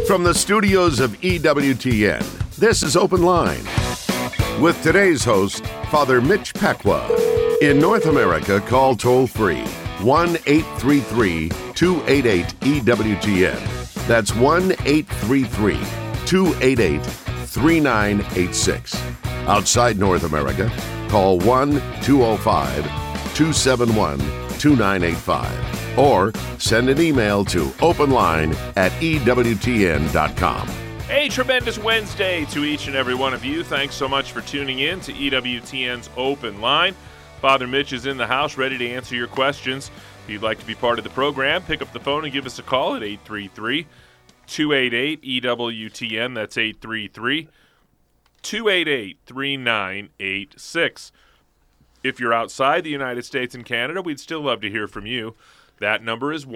From the studios of EWTN, this is Open Line. With today's host, Father Mitch Pacwa. In North America, call toll-free 1-833-288-EWTN. That's 1-833-288-3986. Outside North America, call 1-205-271-2985. Or send an email to openline@ewtn.com. A tremendous Wednesday to each and every one of you. Thanks so much for tuning in to EWTN's Open Line. Father Mitch is in the house ready to answer your questions. If you'd like to be part of the program, pick up the phone and give us a call at 833-288-EWTN. That's 833-288-3986. If you're outside the United States and Canada, we'd still love to hear from you. That number is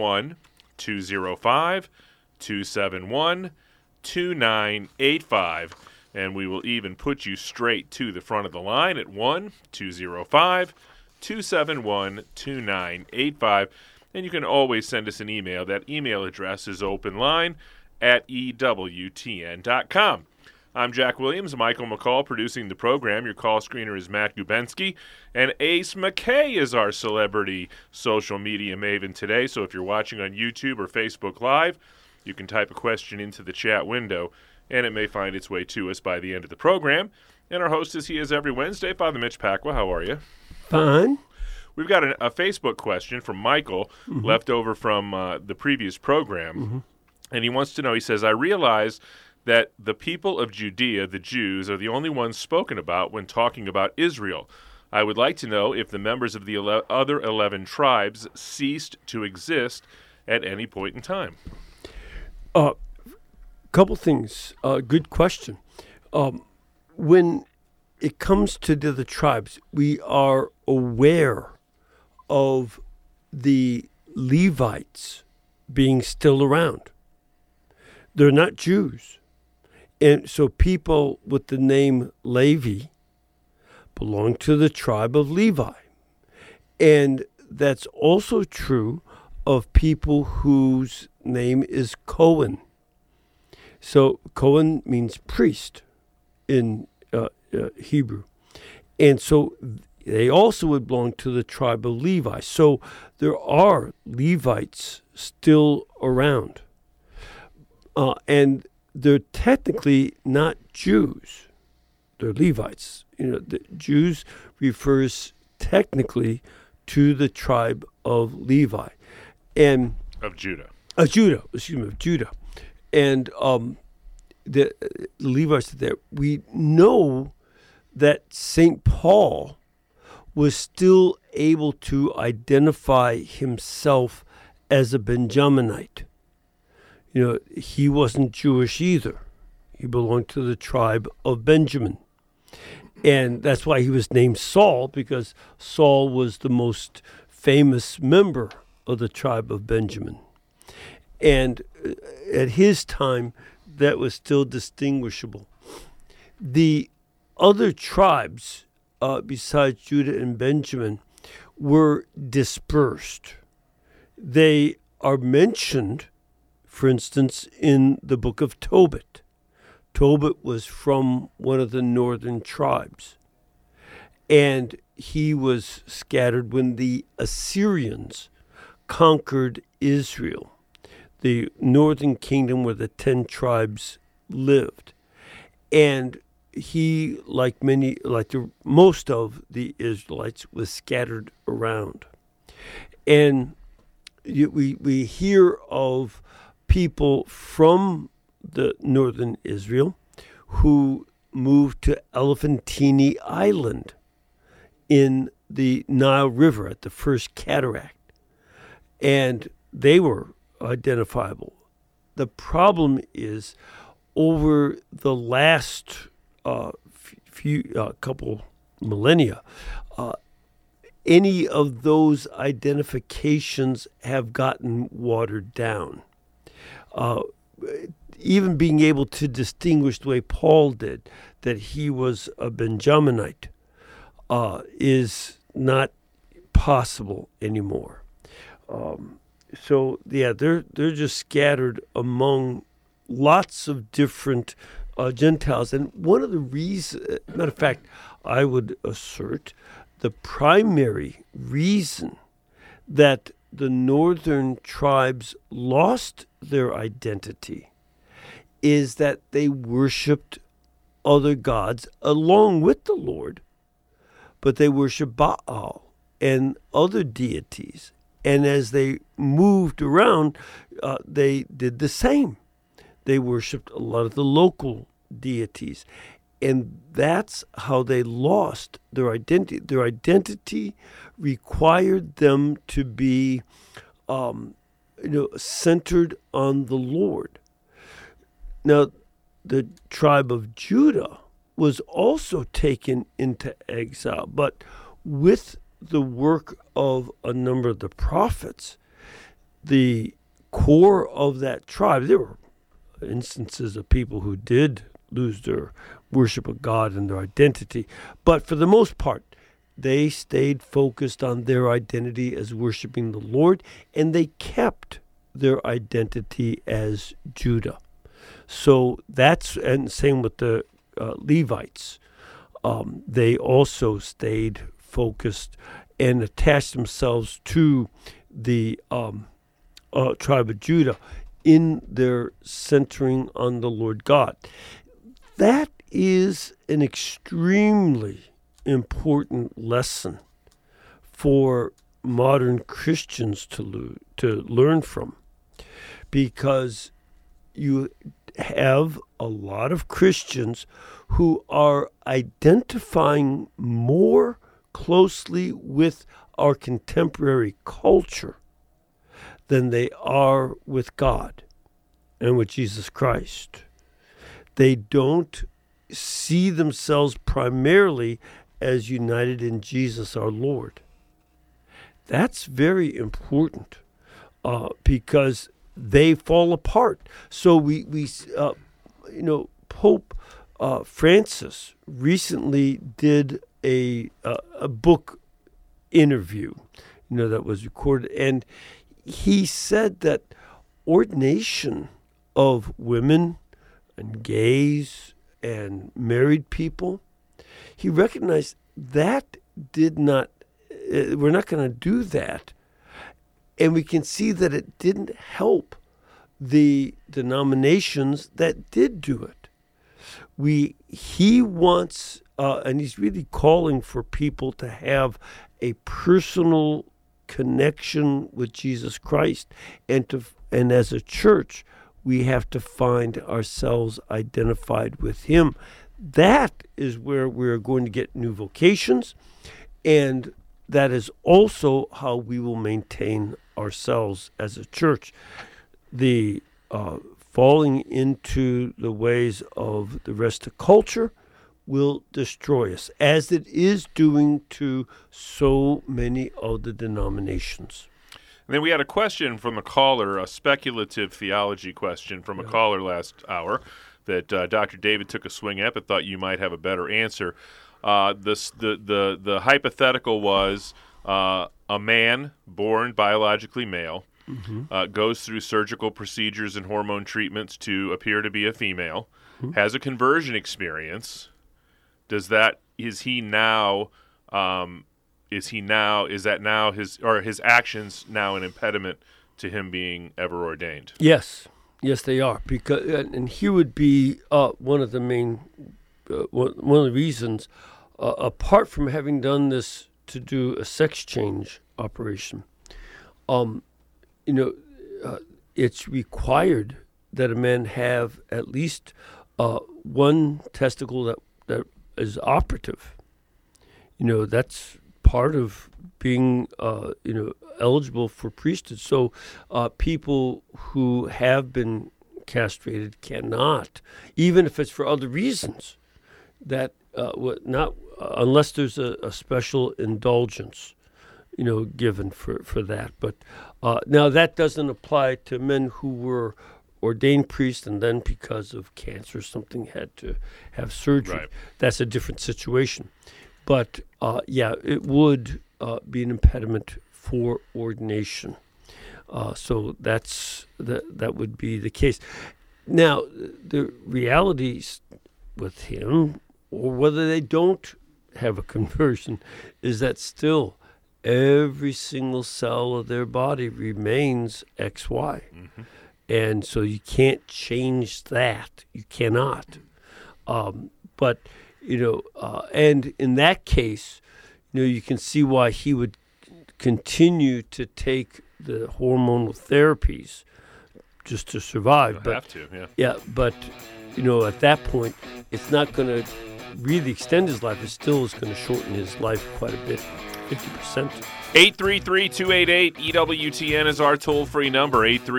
1-205-271-2985. And we will even put you straight to the front of the line at 1-205-271-2985. And you can always send us an email. That email address is openline@ewtn.com. I'm Jack Williams, Michael McCall producing the program. Your call screener is Matt Gubensky. And Ace McKay is our celebrity social media maven today. So if you're watching on YouTube or Facebook Live, you can type a question into the chat window, and it may find its way to us by the end of the program. And our host, as he is every Wednesday, Father Mitch Pacwa. How are you? Fine. We've got a Facebook question from Michael, left over from the previous program. And he wants to know, he says, I realize that the people of Judea, the Jews, are the only ones spoken about when talking about Israel. I would like to know if the members of the other 11 tribes ceased to exist at any point in time. Couple things. Good question. When it comes to the other tribes, we are aware of the Levites being still around. They're not Jews. And so people with the name Levi belong to the tribe of Levi. And that's also true of people whose name is Cohen. So Cohen means priest in Hebrew. And so they also would belong to the tribe of Levi. So there are Levites still around. And they're technically not Jews. They're Levites. The Jews refers technically to the tribe of Levi. And of Judah. Of Judah. And the Levites there. We know that St. Paul was still able to identify himself as a Benjaminite. He wasn't Jewish either. He belonged to the tribe of Benjamin. And that's why he was named Saul, because Saul was the most famous member of the tribe of Benjamin. And at his time, that was still distinguishable. The other tribes, besides Judah and Benjamin, were dispersed. They are mentioned, for instance, in the book of Tobit. Tobit was from one of the northern tribes. And he was scattered when the Assyrians conquered Israel, the northern kingdom where the 10 tribes lived. And he, like most of the Israelites, was scattered around. And we hear of people from the northern Israel who moved to Elephantine Island in the Nile River at the first cataract. And they were identifiable. The problem is, over the last couple millennia, any of those identifications have gotten watered down. Even being able to distinguish the way Paul did, that he was a Benjaminite, is not possible anymore. So they're just scattered among lots of different Gentiles. And one of the reasons, matter of fact, I would assert the primary reason that the northern tribes lost their identity is that they worshipped other gods along with the Lord, but they worshiped Baal and other deities. And as they moved around, they did the same. They worshipped a lot of the local deities. And that's how they lost their identity. Their identity required them to be centered on the Lord. Now, the tribe of Judah was also taken into exile, but with the work of a number of the prophets, the core of that tribe, there were instances of people who did lose their worship of God and their identity, but for the most part, they stayed focused on their identity as worshiping the Lord, and they kept their identity as Judah. So that's, and same with the Levites. They also stayed focused and attached themselves to the tribe of Judah in their centering on the Lord God. That is an extremely important lesson for modern Christians to learn from, because you have a lot of Christians who are identifying more closely with our contemporary culture than they are with God and with Jesus Christ. They don't see themselves primarily as united in Jesus our Lord. That's very important because they fall apart. So Pope Francis recently did a book interview, that was recorded, and he said that ordination of women and gays and married people, he recognized that we're not going to do that. And we can see that it didn't help the denominations that did do it. He wants, and he's really calling for people to have a personal connection with Jesus Christ, and as a church, we have to find ourselves identified with Him. That is where we're going to get new vocations, and that is also how we will maintain ourselves as a church. The falling into the ways of the rest of culture will destroy us, as it is doing to so many of the denominations. And then we had a question from a caller, a speculative theology question from a caller last hour that Dr. David took a swing at, but thought you might have a better answer. The hypothetical was a man born biologically male goes through surgical procedures and hormone treatments to appear to be a female, has a conversion experience. Is that now his actions now an impediment to him being ever ordained? Yes, they are, because and here would be one of the main one of the reasons, apart from having done this to do a sex change operation, it's required that a man have at least one testicle that is operative. That's part of being eligible for priesthood. So people who have been castrated cannot, even if it's for other reasons, that unless there's a special indulgence, given for that. But now that doesn't apply to men who were ordained priests and then because of cancer or something had to have surgery. Right. That's a different situation. But it would be an impediment for ordination. So that would be the case. Now, the realities with him, or whether they don't have a conversion, is that still every single cell of their body remains XY. Mm-hmm. And so you can't change that. You cannot. But, and in that case, you can see why he would continue to take the hormonal therapies just to survive. You'll have to, yeah. Yeah, but, at that point, it's not going to really extend his life. It still is going to shorten his life quite a bit, 50%. 833-288-EWTN is our toll-free number,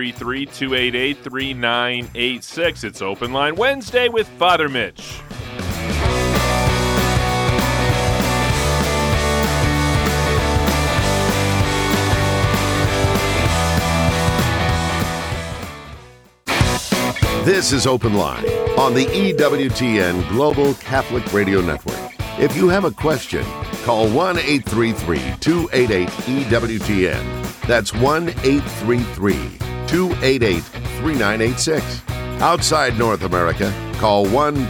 833-288-3986. It's Open Line Wednesday with Father Mitch. This is Open Line on the EWTN Global Catholic Radio Network. If you have a question, call 1-833-288-EWTN. That's 1-833-288-3986. Outside North America, call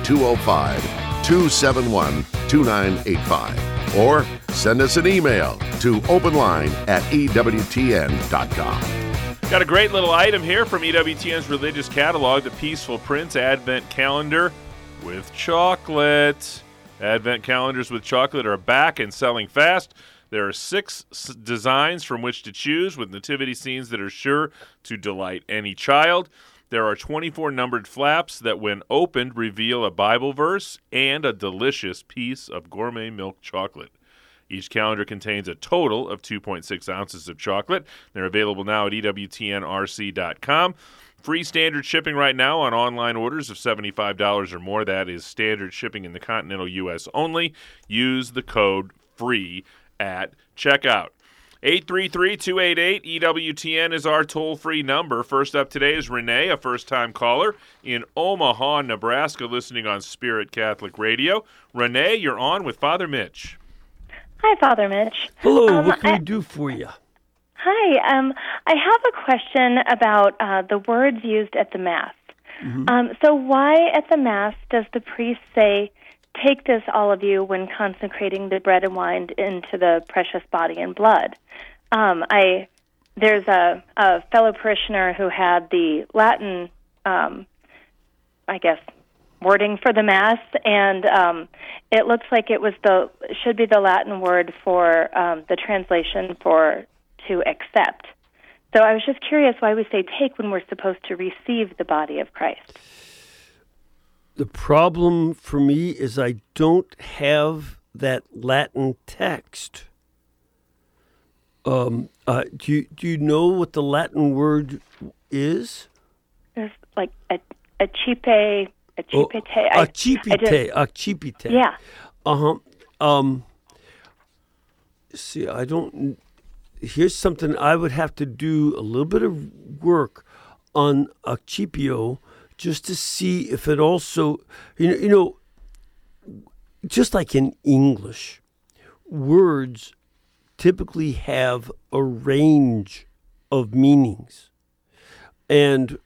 1-205-271-2985. Or send us an email to openline@EWTN.com. Got a great little item here from EWTN's religious catalog, the Peaceful Prince Advent Calendar with chocolate. Advent calendars with chocolate are back and selling fast. There are 6 designs from which to choose, with nativity scenes that are sure to delight any child. There are 24 numbered flaps that, when opened, reveal a Bible verse and a delicious piece of gourmet milk chocolate. Each calendar contains a total of 2.6 ounces of chocolate. They're available now at EWTNRC.com. Free standard shipping right now on online orders of $75 or more. That is standard shipping in the continental U.S. only. Use the code FREE at checkout. 833-288-EWTN is our toll-free number. First up today is Renee, a first-time caller in Omaha, Nebraska, listening on Spirit Catholic Radio. Renee, you're on with Father Mitch. Hi, Father Mitch. Hello, what can we do for you? Hi, I have a question about the words used at the Mass. Mm-hmm. So why at the Mass does the priest say, "Take this, all of you," when consecrating the bread and wine into the precious body and blood? There's a fellow parishioner who had the Latin, wording for the Mass, and it looks like it should be the Latin word for the translation for to accept. So I was just curious why we say take when we're supposed to receive the body of Christ. The problem for me is I don't have that Latin text. Do you know what the Latin word is? It's like accipite. Accipite. Yeah. See, I don't. Here's something I would have to do a little bit of work on accipio just to see if it also, just like in English, words typically have a range of meanings, and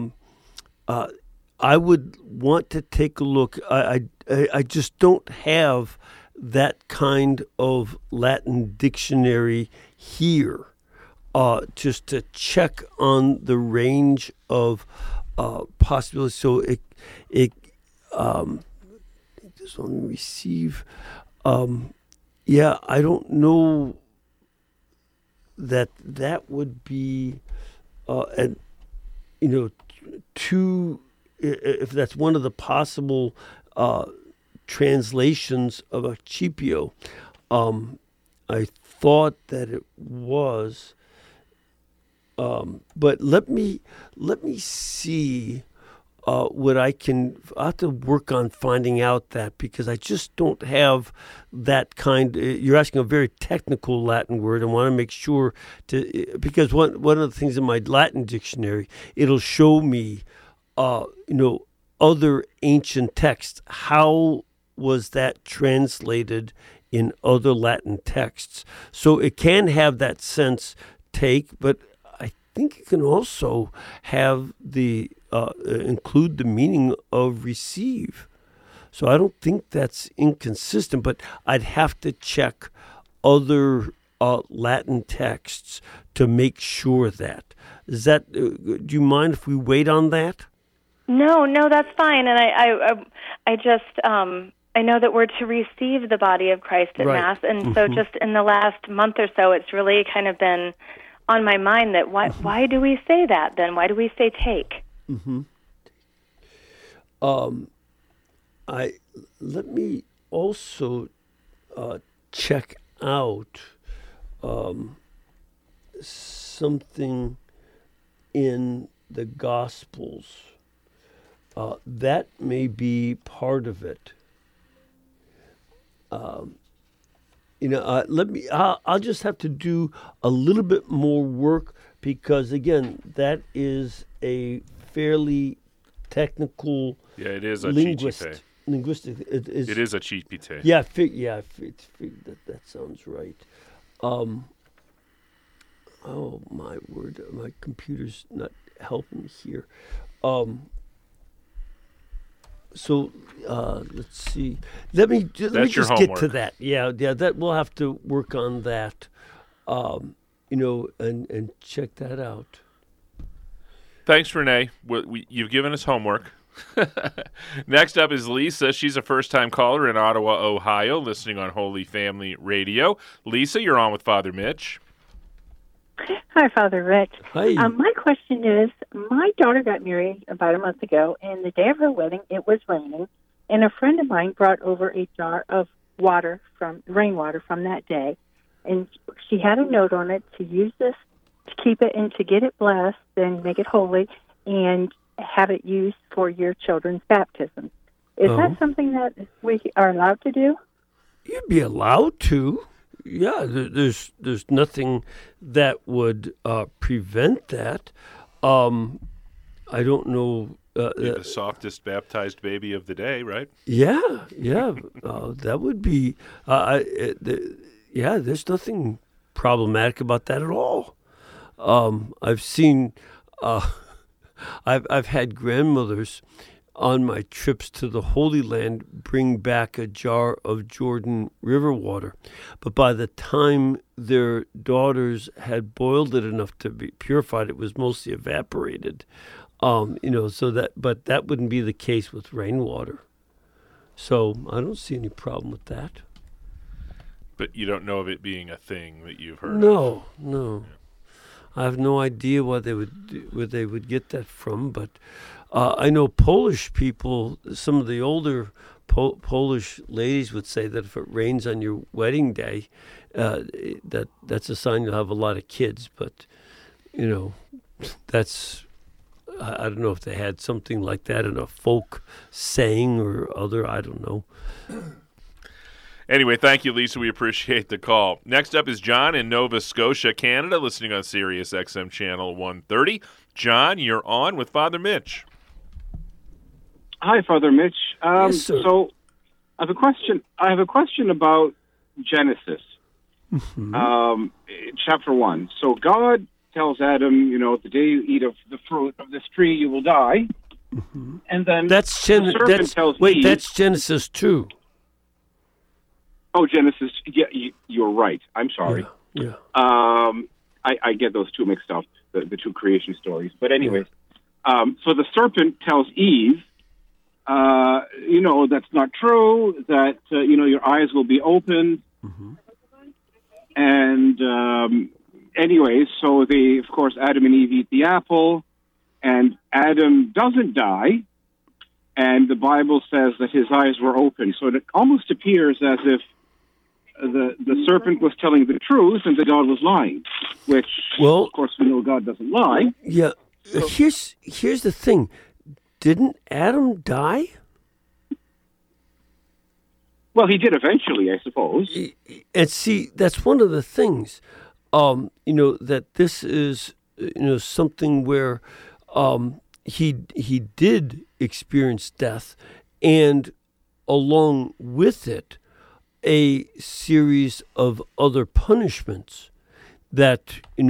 I would want to take a look. I just don't have that kind of Latin dictionary here, just to check on the range of possibilities. So it this one receive. I don't know that would be, two. If that's one of the possible translations of accipio. I thought that it was, but let me see what I can. I have to work on finding out that, because I just don't have that kind. You're asking a very technical Latin word. I want to make sure because one of the things in my Latin dictionary, it'll show me, other ancient texts. How was that translated in other Latin texts? So it can have that sense take, but I think you can also have the include the meaning of receive. So I don't think that's inconsistent, but I'd have to check other Latin texts to make sure that. Is that? Do you mind if we wait on that? No, that's fine. And I just I know that we're to receive the body of Christ at Right. Mass, and so just in the last month or so, it's really kind of been on my mind that why do we say that then? Why do we say take? Let me also check out something in the Gospels. That may be part of it. I'll just have to do a little bit more work because, again, that is a fairly technical Yeah, it is a linguistic. It is a cheat pite. Yeah, that sounds right. Oh my word, my computer's not helping me here. So let's see. Let me just your get to homework. that. Yeah. That we'll have to work on that. And check that out. Thanks, Renee. You've given us homework. Next up is Lisa. She's a first-time caller in Ottawa, Ohio, listening on Holy Family Radio. Lisa, you're on with Father Mitch. Hi, Father Rich. Hi. My question is, my daughter got married about a month ago, and the day of her wedding, it was raining, and a friend of mine brought over a jar of rainwater from that day, and she had a note on it to use this, to keep it, and to get it blessed and make it holy, and have it used for your children's baptism. Is that something that we are allowed to do? You'd be allowed to. Yeah, there's nothing that would prevent that. I don't know. You're the softest baptized baby of the day, right? Yeah. That would be. There's nothing problematic about that at all. I've seen. I've had grandmothers on my trips to the Holy Land bring back a jar of Jordan River water. But by the time their daughters had boiled it enough to be purified, it was mostly evaporated. But that wouldn't be the case with rainwater. So I don't see any problem with that. But you don't know of it being a thing that you've heard of? No. I have no idea where they would get that from, but I know Polish people, some of the older Polish ladies would say that if it rains on your wedding day, that's a sign you'll have a lot of kids. But, that's, I don't know if they had something like that in a folk saying or other, I don't know. Anyway, thank you, Lisa. We appreciate the call. Next up is John in Nova Scotia, Canada, listening on Sirius XM Channel 130. John, you're on with Father Mitch. Hi, Father Mitch. Yes, sir. So, I have a question about Genesis, chapter 1. So, God tells Adam, the day you eat of the fruit of this tree, you will die. Mm-hmm. And then that's the serpent tells Eve, that's Genesis 2. Oh, Genesis. Yeah, you're right. I'm sorry. Yeah. I get those two mixed up, the two creation stories. But anyways, so the serpent tells Eve, that's not true, that, your eyes will be opened. Mm-hmm. And anyways, so of course, Adam and Eve eat the apple, and Adam doesn't die, and the Bible says that his eyes were open. So it almost appears as if the serpent was telling the truth and that God was lying, which, of course, we know God doesn't lie. Yeah. So, here's the thing. Didn't Adam die? Well, he did eventually, I suppose. And see, that's one of the things, that this is, something where he did experience death, and along with it, a series of other punishments that,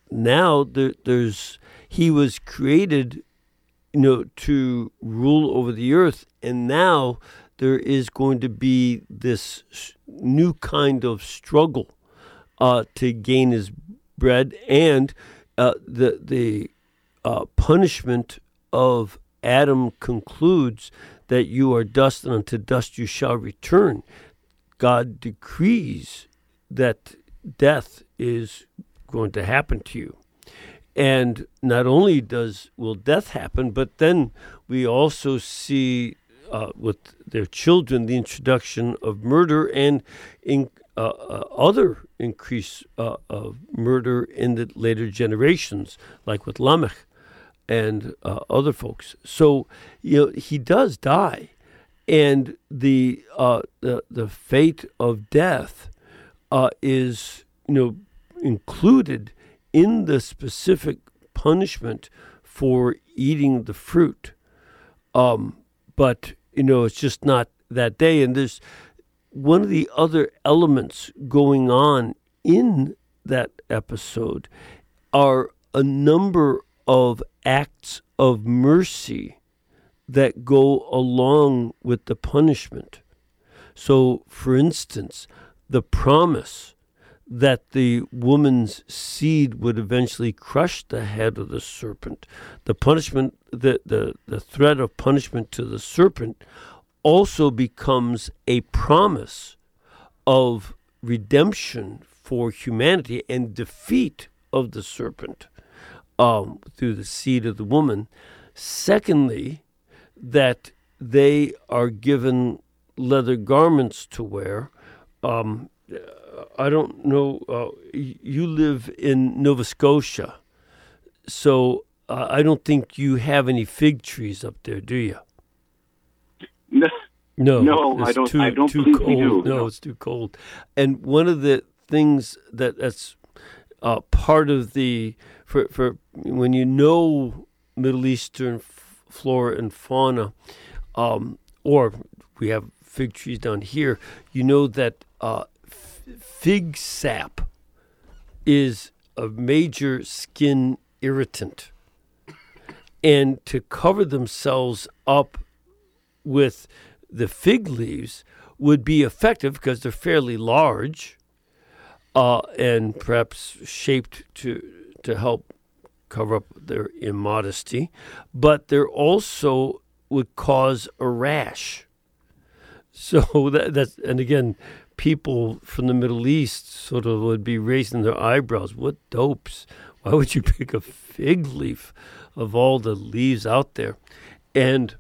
now he was created, to rule over the earth, and now there is going to be this new kind of struggle to gain his bread, and the punishment of Adam concludes that you are dust, and unto dust you shall return. God decrees that death is going to happen to you. And not only will death happen, but then we also see with their children the introduction of murder and other increase of murder in the later generations, like with Lamech and other folks. So he does die, and the fate of death is included in the specific punishment for eating the fruit. But it's just not that day. And there's one of the other elements going on in that episode are a number of acts of mercy that go along with the punishment. So, for instance, the promise that the woman's seed would eventually crush the head of the serpent, the punishment, the threat of punishment to the serpent also becomes a promise of redemption for humanity and defeat of the serpent through the seed of the woman. Secondly, that they are given leather garments to wear. I don't know, you live in Nova Scotia, so I don't think you have any fig trees up there, do you? No, I don't believe we do. No, it's too cold. And one of the things that's part of for when Middle Eastern flora and fauna, or we have fig trees down here, that fig sap is a major skin irritant, and to cover themselves up with the fig leaves would be effective because they're fairly large and perhaps shaped to help cover up their immodesty, but they're also would cause a rash. So that's, and again, people from the Middle East sort of would be raising their eyebrows. What dopes? Why would you pick a fig leaf of all the leaves out there? And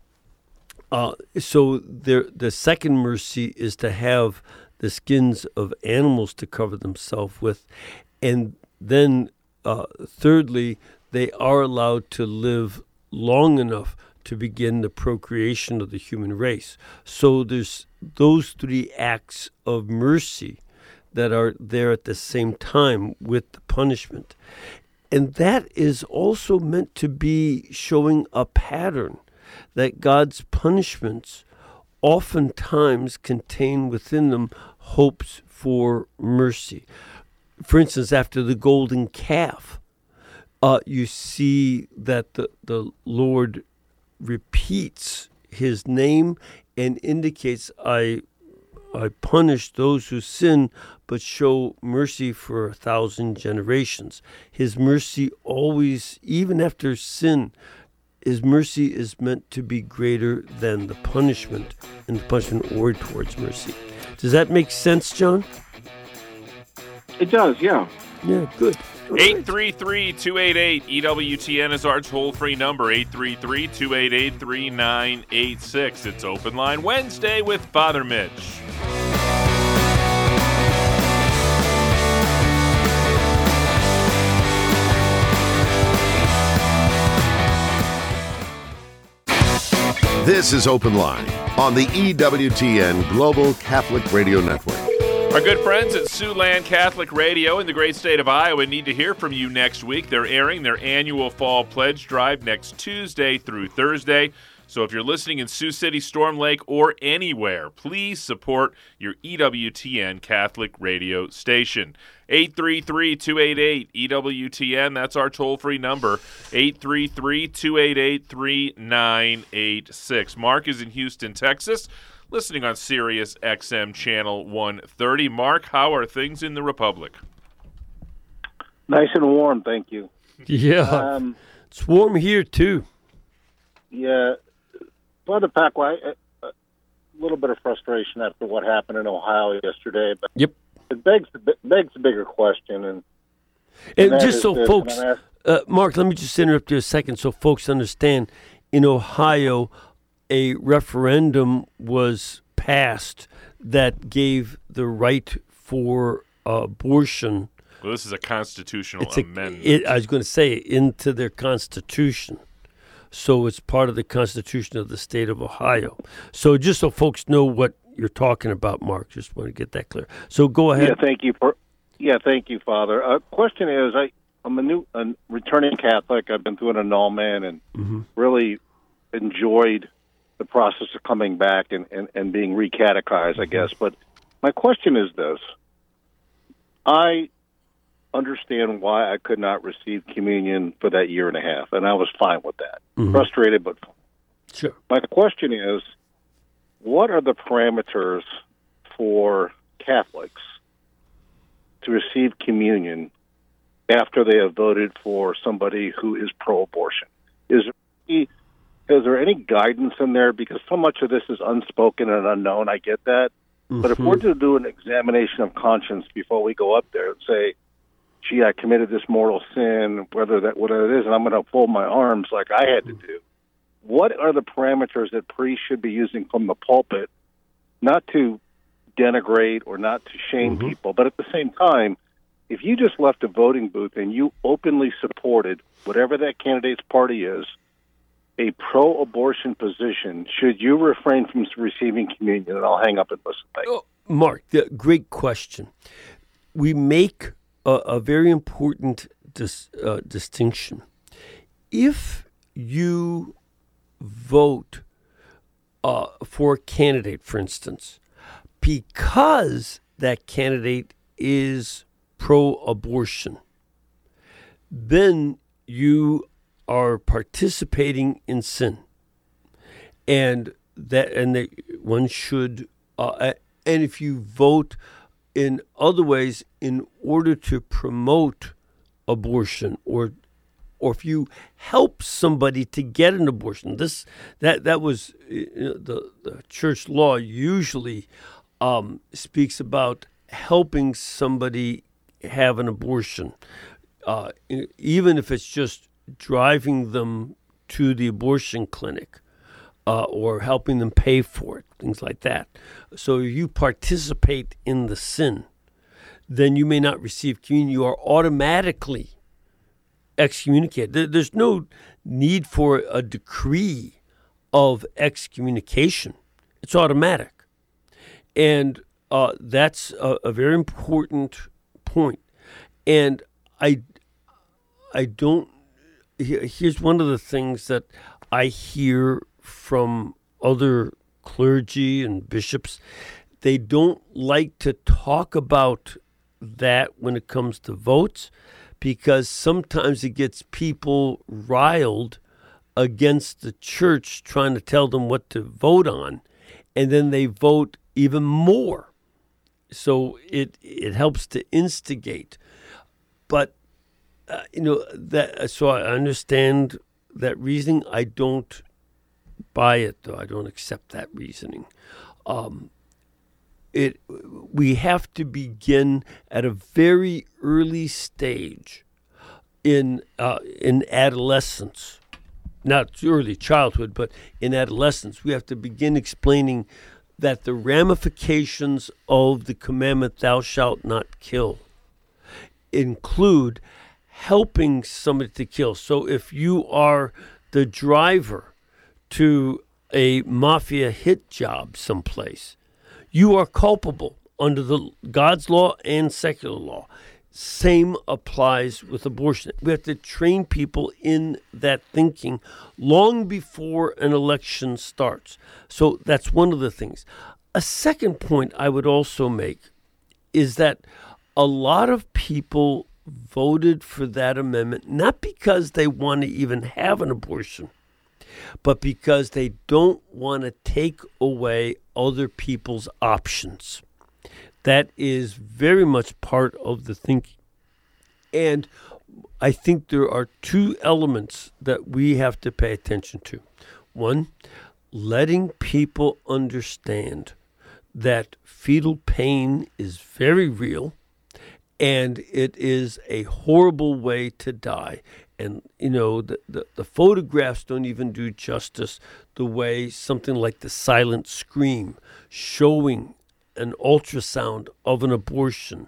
so the second mercy is to have the skins of animals to cover themselves with. And then thirdly, they are allowed to live long enough to begin the procreation of the human race. So there's those three acts of mercy that are there at the same time with the punishment. And that is also meant to be showing a pattern that God's punishments oftentimes contain within them hopes for mercy. For instance, after the golden calf, you see that the Lord repeats his name and indicates, I punish those who sin, but show mercy for 1,000 generations. His mercy always, even after sin, his mercy is meant to be greater than the punishment, and the punishment ordered towards mercy. Does that make sense, John? It does, yeah. Yeah, good. 833-288-EWTN is our toll-free number, 833-288-3986. It's Open Line Wednesday with Father Mitch. This is Open Line on the EWTN Global Catholic Radio Network. Our good friends at Siouxland Catholic Radio in the great state of Iowa need to hear from you next week. They're airing their annual Fall Pledge Drive next Tuesday through Thursday. So if you're listening in Sioux City, Storm Lake, or anywhere, please support your EWTN Catholic radio station. 833-288-EWTN. That's our toll-free number, 833-288-3986. Mark is in Houston, Texas, listening on Sirius XM Channel 130. Mark, how are things in the Republic? Nice and warm, thank you. Yeah, it's warm here, too. Yeah, Brother Pacwa, a little bit of frustration after what happened in Ohio yesterday, but Yep. it begs a bigger question. And just so folks, Mark, let me just interrupt you a second so folks understand. In Ohio, a referendum was passed that gave the right for abortion. Well, this is a constitutional amendment. I was going to say, into their constitution. So it's part of the Constitution of the state of Ohio. So just so folks know what you're talking about, Mark, just want to get that clear. So go ahead. Thank you, Father. Question is, I'm a returning Catholic. I've been through an annulment and really enjoyed the process of coming back and being recatechized, I guess. But my question is this. I understand why I could not receive communion for that year and a half, and I was fine with that. Frustrated, but fine. Sure. My question is, what are the parameters for Catholics to receive communion after they have voted for somebody who is pro-abortion? Is there any guidance in there? Because so much of this is unspoken and unknown. I get that. But if we're to do an examination of conscience before we go up there and say, gee, I committed this mortal sin, whatever it is, and I'm going to fold my arms like I had to do. What are the parameters that priests should be using from the pulpit, not to denigrate or not to shame people, but at the same time, if you just left a voting booth and you openly supported whatever that candidate's party is, a pro-abortion position, should you refrain from receiving communion? And I'll hang up and listen. Mark, great question. We make a very important distinction. If you vote for a candidate, for instance, because that candidate is pro-abortion, then you are participating in sin, and one should. And if you vote in other ways in order to promote abortion, or if you help somebody to get an abortion, that was the church law usually speaks about helping somebody have an abortion, even if it's just driving them to the abortion clinic or helping them pay for it, things like that. So if you participate in the sin, then you may not receive communion. You are automatically excommunicated. There's no need for a decree of excommunication. It's automatic. And that's a very important point. And I don't. Here's one of the things that I hear from other clergy and bishops. They don't like to talk about that when it comes to votes, because sometimes it gets people riled against the church trying to tell them what to vote on, and then they vote even more. So it helps to instigate. But so I understand that reasoning. I don't buy it, though. I don't accept that reasoning. We have to begin at a very early stage in adolescence, not early childhood, but in adolescence. We have to begin explaining that the ramifications of the commandment, "Thou shalt not kill," include helping somebody to kill. So if you are the driver to a mafia hit job someplace, you are culpable under the God's law and secular law. same applies with abortion. We have to train people in that thinking long before an election starts. So that's one of the things. A second point I would also make is that a lot of people voted for that amendment not because they want to even have an abortion, but because they don't want to take away other people's options. That is very much part of the thinking. And I think there are two elements that we have to pay attention to. One, letting people understand that fetal pain is very real and it is a horrible way to die. And, the photographs don't even do justice the way something like the silent scream showing an ultrasound of an abortion.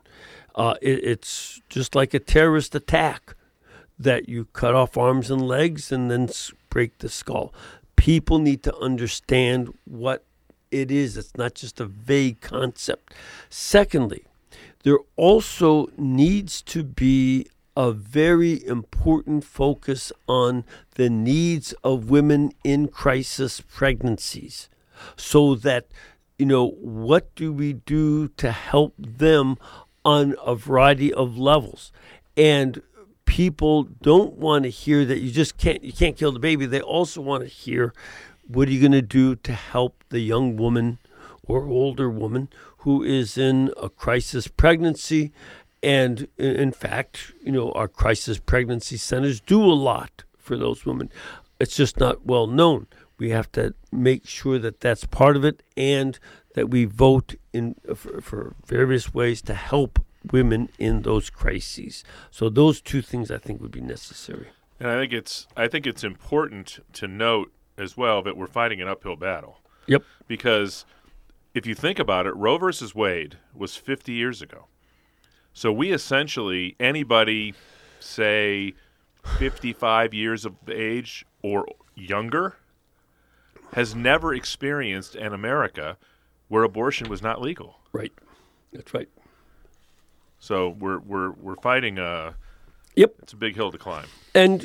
It's just like a terrorist attack that you cut off arms and legs and then break the skull. People need to understand what it is. It's not just a vague concept. Secondly, there also needs to be a very important focus on the needs of women in crisis pregnancies so that, what do we do to help them on a variety of levels? And people don't want to hear that you can't kill the baby. They also want to hear, what are you going to do to help the young woman or older woman who is in a crisis pregnancy? And in fact, our crisis pregnancy centers do a lot for those women. It's just not well known. We have to make sure that that's part of it, and that we vote for various ways to help women in those crises. So those two things I think would be necessary. And I think it's important to note as well that we're fighting an uphill battle. Yep. Because if you think about it, Roe versus Wade was 50 years ago. So we essentially, anybody, say, 55 years of age or younger, has never experienced an America where abortion was not legal. Right. That's right. So we're fighting Yep. It's a big hill to climb. And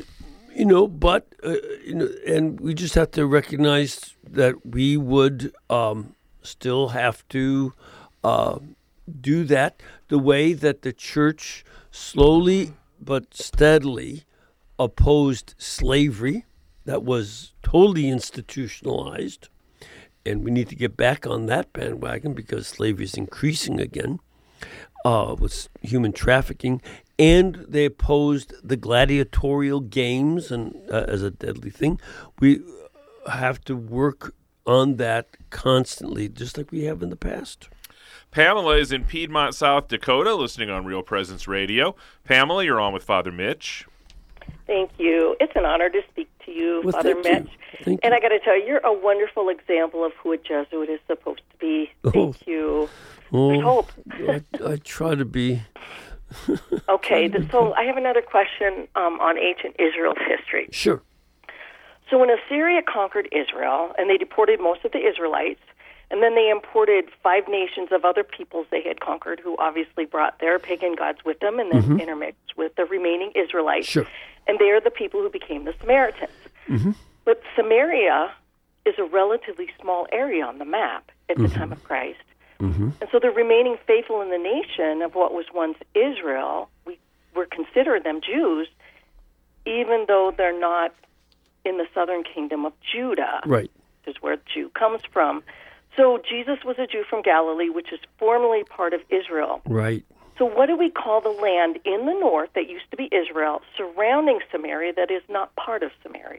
and we just have to recognize that we would still have to do that the way that the church slowly but steadily opposed slavery that was totally institutionalized. And we need to get back on that bandwagon because slavery is increasing again with human trafficking. And they opposed the gladiatorial games and as a deadly thing. We have to work on that constantly, just like we have in the past. Pamela is in Piedmont, South Dakota, listening on Real Presence Radio. Pamela, you're on with Father Mitch. Thank you. It's an honor to speak to you, Well, Father thank Mitch. you. And I got to tell you, you're a wonderful example of who a Jesuit is supposed to be. Thank you. I hope. I try to be. Okay, so I have another question on ancient Israel's history. Sure. So when Assyria conquered Israel, and they deported most of the Israelites, and then they imported 5 nations of other peoples they had conquered, who obviously brought their pagan gods with them and then intermixed with the remaining Israelites. Sure. And they are the people who became the Samaritans. But Samaria is a relatively small area on the map at the time of Christ. And so the remaining faithful in the nation of what was once Israel, we were considered them Jews, even though they're not in the southern kingdom of Judah, Right. which is where Jew comes from. So Jesus was a Jew from Galilee, which is formerly part of Israel. Right. So what do we call the land in the north that used to be Israel, surrounding Samaria, that is not part Galilee. of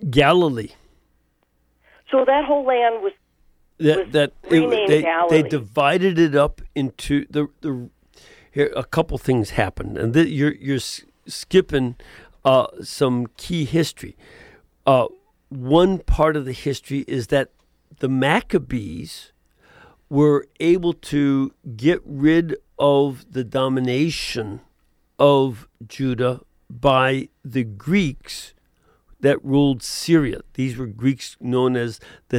So that whole land was renamed Galilee. They divided it up into the. Here, a couple things happened, and you're skipping some key history. One part of the history is that the Maccabees were able to get rid of the domination of Judah by the Greeks that ruled Syria. These were Greeks known as the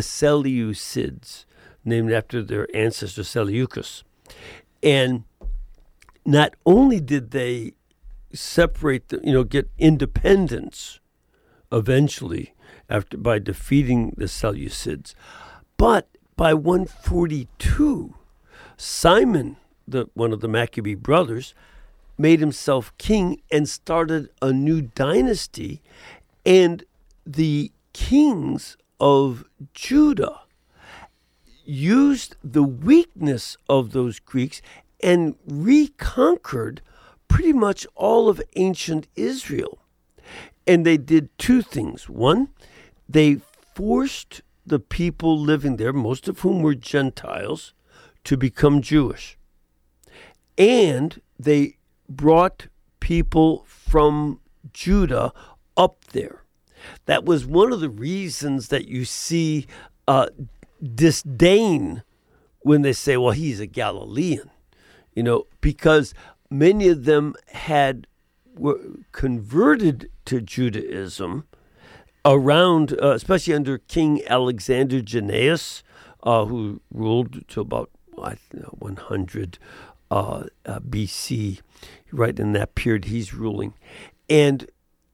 Seleucids, named after their ancestor Seleucus. And not only did they separate, get independence eventually by defeating the Seleucids, but by 142, Simon, one of the Maccabee brothers, made himself king and started a new dynasty, and the kings of Judah used the weakness of those Greeks and reconquered pretty much all of ancient Israel. And they did two things. One, they forced the people living there, most of whom were Gentiles, to become Jewish. And they brought people from Judah up there. That was one of the reasons that you see disdain when they say, well, he's a Galilean, because many of them were converted to Judaism around, especially under King Alexander Jannaeus, who ruled to about 100 BC. Right in that period, he's ruling, and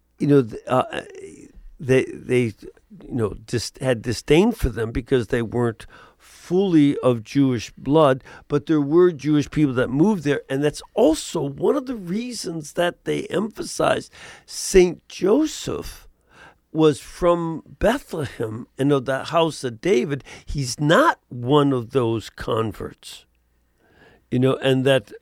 they just had disdain for them because they weren't fully of Jewish blood, but there were Jewish people that moved there, and that's also one of the reasons that they emphasized Saint Joseph was from Bethlehem and of the house of David. He's not one of those converts, and that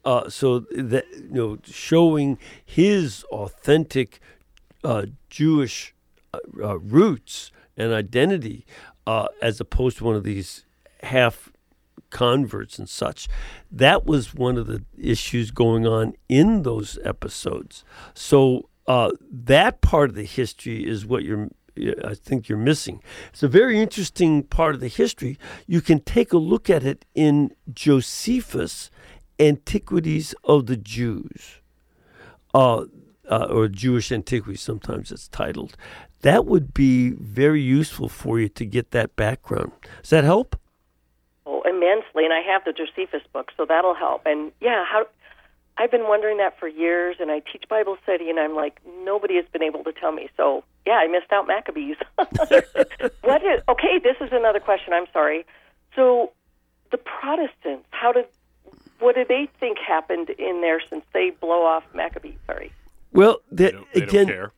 showing his authentic Jewish roots and identity, as opposed to one of these half converts and such. That was one of the issues going on in those episodes. So that part of the history is what I think you're missing. It's a very interesting part of the history. You can take a look at it in Josephus' Antiquities of the Jews, or Jewish Antiquities, sometimes it's titled. That would be very useful for you to get that background. Does that help? Oh, immensely, and I have the Josephus book, so that'll help. And I've been wondering that for years, and I teach Bible study, and I'm like, nobody has been able to tell me. So, I missed out Maccabees. Okay, this is another question, I'm sorry. So, the Protestants, what do they think happened in there since they blow off Maccabees? Sorry. Well, they don't care.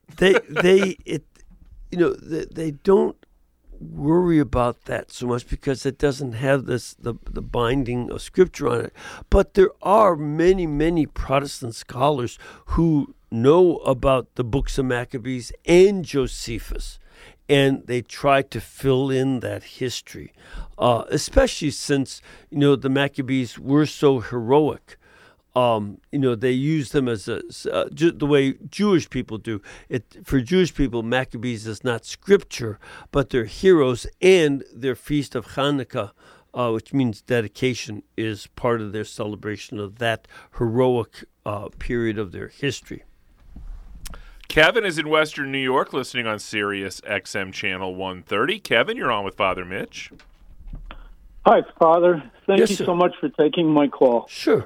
They don't worry about that so much because it doesn't have the binding of Scripture on it. But there are many, many Protestant scholars who know about the books of Maccabees and Josephus, and they try to fill in that history, especially since the Maccabees were so heroic. They use them as the way Jewish people do. For Jewish people, Maccabees is not scripture, but they're heroes, and their feast of Hanukkah, which means dedication, is part of their celebration of that heroic period of their history. Kevin is in Western New York listening on Sirius XM Channel 130. Kevin, you're on with Father Mitch. Hi, Father. Thank Yes, you sir. so much for taking my call. Sure.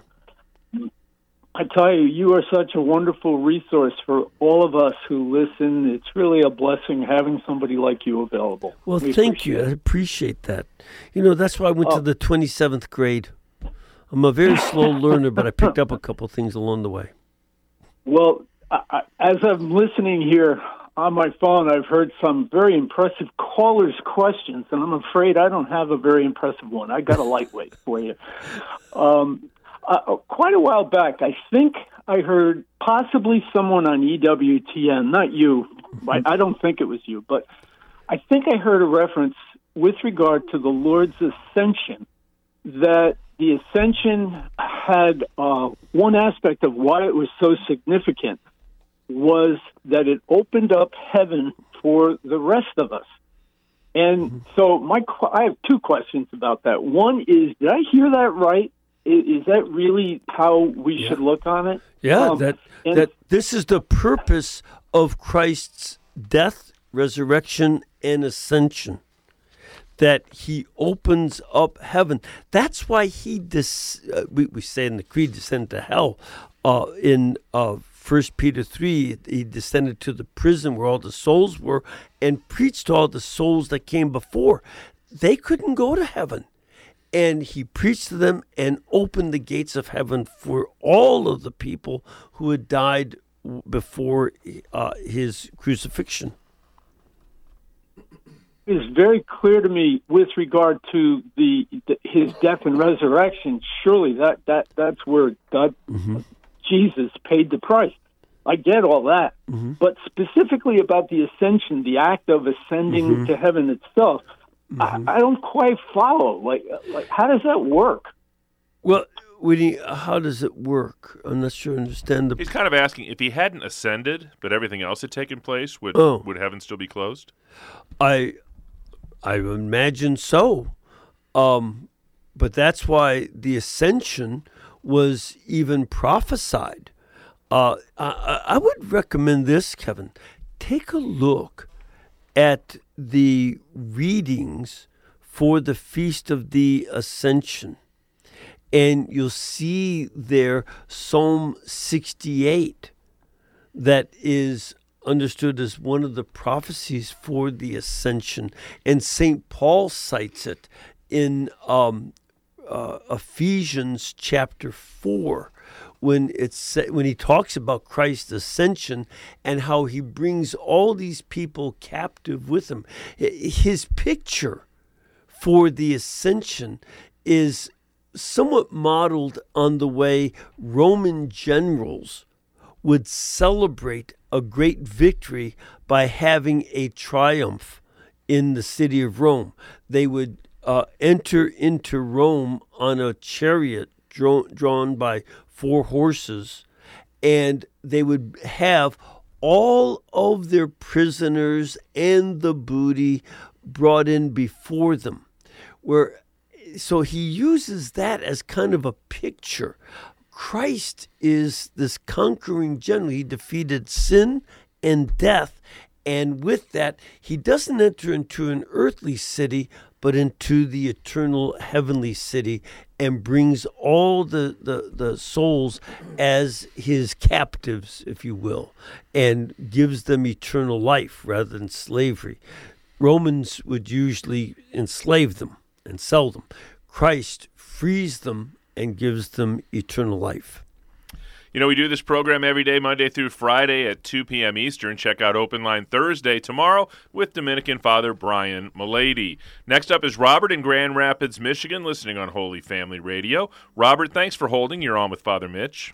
I tell you, you are such a wonderful resource for all of us who listen. It's really a blessing having somebody like you available. Well, We thank you. I appreciate that. That's why I went to the 27th grade. I'm a very slow learner, but I picked up a couple things along the way. Well, as I'm listening here on my phone, I've heard some very impressive callers' questions, and I'm afraid I don't have a very impressive one. I got a lightweight for you. Quite a while back, I think I heard possibly someone on EWTN, not you, I don't think it was you, but I think I heard a reference with regard to the Lord's ascension, that the ascension had one aspect of why it was so significant was that it opened up heaven for the rest of us. And so I have two questions about that. One is, did I hear that right? Is that really how we should look on it? Yeah, that this is the purpose of Christ's death, resurrection, and ascension. that he opens up heaven. That's why we say in the Creed, descended to hell. In 1 Peter 3, he descended to the prison where all the souls were and preached to all the souls that came before. They couldn't go to heaven. And he preached to them and opened the gates of heaven for all of the people who had died before his crucifixion. It is very clear to me with regard to his death and resurrection. Surely that's where God, Jesus, paid the price. I get all that, but specifically about the ascension, the act of ascending to heaven itself, I don't quite follow. Like, how does that work? Well, how does it work? I'm not sure I understand He's kind of asking, if he hadn't ascended, but everything else had taken place, would heaven still be closed? I imagine so. But that's why the ascension was even prophesied. I would recommend this, Kevin. Take a look at the readings for the Feast of the Ascension, and you'll see there Psalm 68 that is understood as one of the prophecies for the Ascension, and St. Paul cites it in Ephesians chapter 4 when he talks about Christ's ascension and how he brings all these people captive with him. His picture for the ascension is somewhat modeled on the way Roman generals would celebrate a great victory by having a triumph in the city of Rome. They would enter into Rome on a chariot drawn by 4 horses, and they would have all of their prisoners and the booty brought in before them. So he uses that as kind of a picture. Christ is this conquering general. He defeated sin and death, and with that, he doesn't enter into an earthly city, but into the eternal heavenly city, and brings all the souls as his captives, if you will, and gives them eternal life rather than slavery. Romans would usually enslave them and sell them. Christ frees them and gives them eternal life. You know, we do this program every day, Monday through Friday at 2 p.m. Eastern. Check out Open Line Thursday tomorrow with Dominican Father Brian Milady. Next up is Robert in Grand Rapids, Michigan, listening on Holy Family Radio. Robert, thanks for holding. You're on with Father Mitch.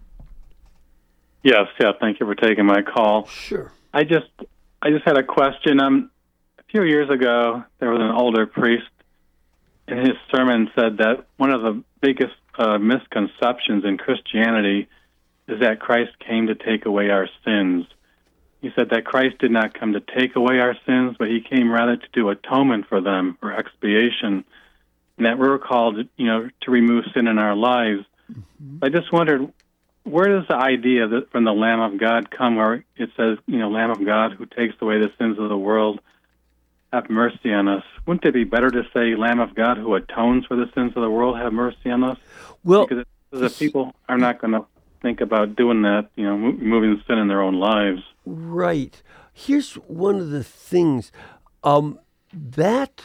Yes, thank you for taking my call. Sure. I just had a question. A few years ago, there was an older priest, and his sermon said that one of the biggest misconceptions in Christianity is that Christ came to take away our sins. He said that Christ did not come to take away our sins, but he came rather to do atonement for them, or expiation, and that we're called, to remove sin in our lives. I just wondered, where does the idea that from the Lamb of God come, where it says, Lamb of God who takes away the sins of the world, have mercy on us? Wouldn't it be better to say Lamb of God who atones for the sins of the world, have mercy on us? Well, because the people are not going to think about doing that, removing sin in their own lives. Right. Here's one of the things that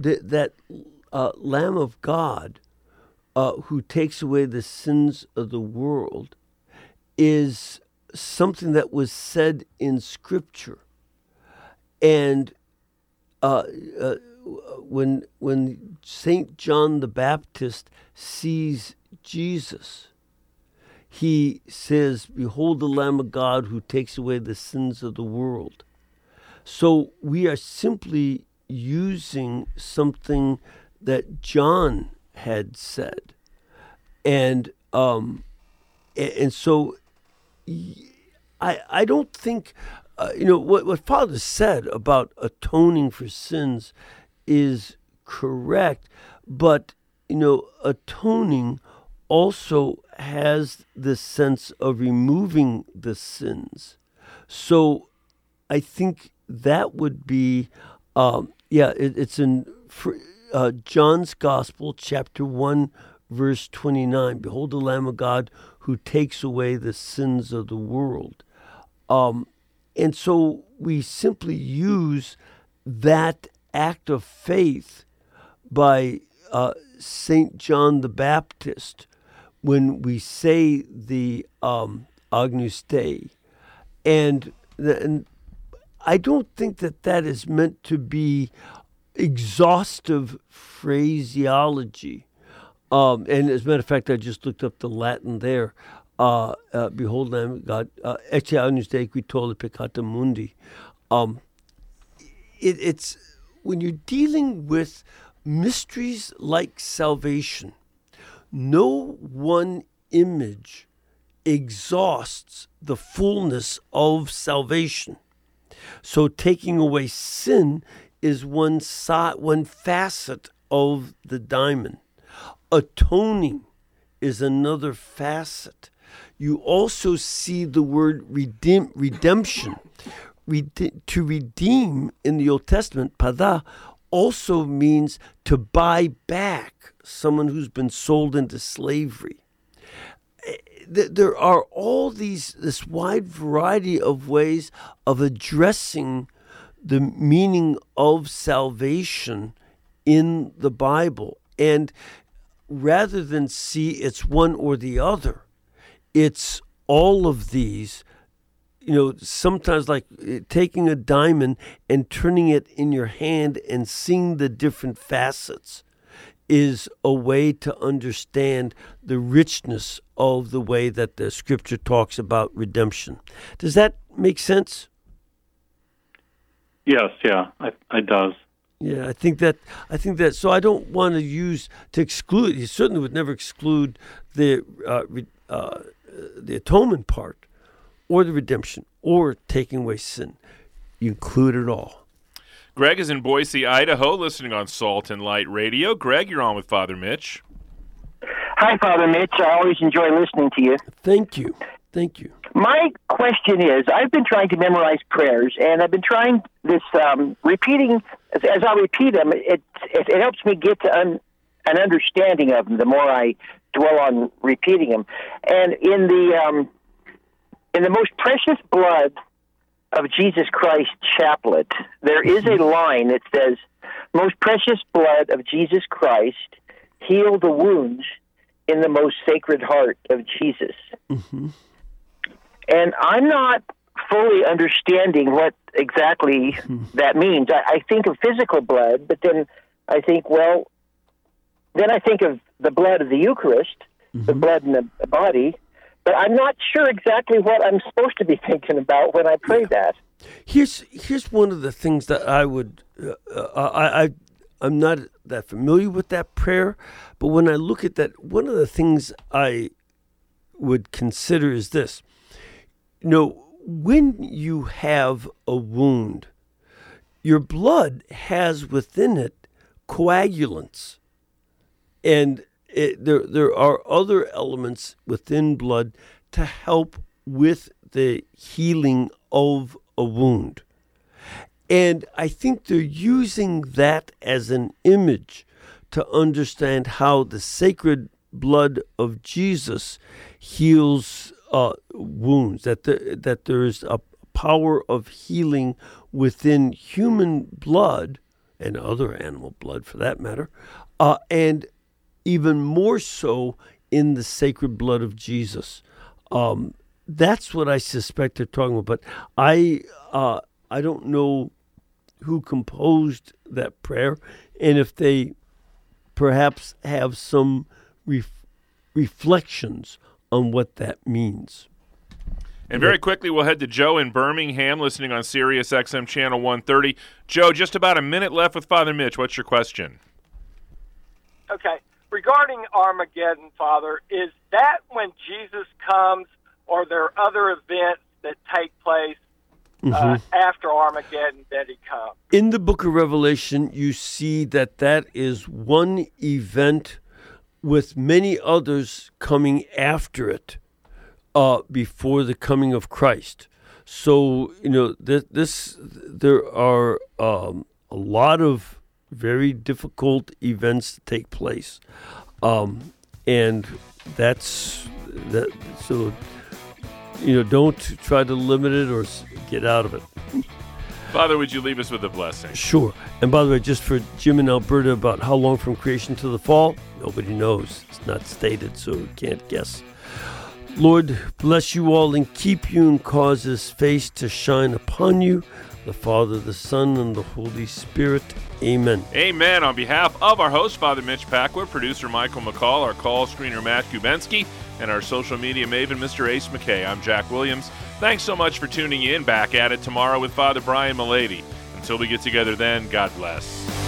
Lamb of God who takes away the sins of the world is something that was said in Scripture, and when St. John the Baptist sees Jesus, he says, "Behold the Lamb of God who takes away the sins of the world." So we are simply using something that John had said, and so I don't think what Father said about atoning for sins is correct, but atoning also has the sense of removing the sins. So I think that would be, it's in John's Gospel, chapter 1, verse 29. Behold the Lamb of God who takes away the sins of the world. And so we simply use that act of faith by St. John the Baptist when we say the Agnus Dei. And I don't think that is meant to be exhaustive phraseology. And as a matter of fact, I just looked up the Latin there. Behold, Lamb of God, Ecce Agnus Dei qui tollit peccata mundi. It's when you're dealing with mysteries like salvation, no one image exhausts the fullness of salvation. So taking away sin is one facet of the diamond. Atoning is another facet. You also see the word redemption. To redeem in the Old Testament, pada, also means to buy back someone who's been sold into slavery. There are all this wide variety of ways of addressing the meaning of salvation in the Bible. And rather than see it's one or the other, it's all of these. Sometimes like taking a diamond and turning it in your hand and seeing the different facets is a way to understand the richness of the way that the Scripture talks about redemption. Does that make sense? Yes, yeah, it does. Yeah, I think that. So I don't want to exclude. You certainly would never exclude the atonement part, or the redemption, or taking away sin. You include it all. Greg is in Boise, Idaho, listening on Salt and Light Radio. Greg, you're on with Father Mitch. Hi, Father Mitch. I always enjoy listening to you. Thank you. My question is, I've been trying to memorize prayers, and I've been trying this repeating. As I repeat them, it helps me get to an understanding of them the more I dwell on repeating them. And in the most precious blood of Jesus Christ chaplet, there is a line that says, "Most precious blood of Jesus Christ, heal the wounds in the most sacred heart of Jesus." Mm-hmm. And I'm not fully understanding what exactly that means. I think of physical blood, but then I think, then I think of the blood of the Eucharist, the blood in the body, but I'm not sure exactly what I'm supposed to be thinking about when I pray that. Here's one of the things that I would, I'm not that familiar with that prayer, but when I look at that, one of the things I would consider is this. When you have a wound, your blood has within it coagulants. And there are other elements within blood to help with the healing of a wound. And I think they're using that as an image to understand how the sacred blood of Jesus heals wounds, that there is a power of healing within human blood and other animal blood for that matter, and even more so in the sacred blood of Jesus. That's what I suspect they're talking about. But I don't know who composed that prayer, and if they perhaps have some reflections on what that means. And very quickly, we'll head to Joe in Birmingham, listening on Sirius XM Channel 130. Joe, just about a minute left with Father Mitch. What's your question? Okay. Regarding Armageddon, Father, is that when Jesus comes, or are there other events that take place after Armageddon that he comes? In the book of Revelation, you see that is one event with many others coming after it before the coming of Christ. So, there are a lot of very difficult events to take place. And that's that. So, don't try to limit it or get out of it. Father, would you leave us with a blessing? Sure. And by the way, just for Jim in Alberta, about how long from creation to the fall, nobody knows. It's not stated, so we can't guess. Lord, bless you all and keep you and cause his face to shine upon you, the Father, the Son, and the Holy Spirit. Amen. Amen. On behalf of our host, Father Mitch Pacwa, producer Michael McCall, our call screener Matt Kubensky, and our social media maven, Mr. Ace McKay, I'm Jack Williams. Thanks so much for tuning in. Back at it tomorrow with Father Brian Mullady. Until we get together then, God bless.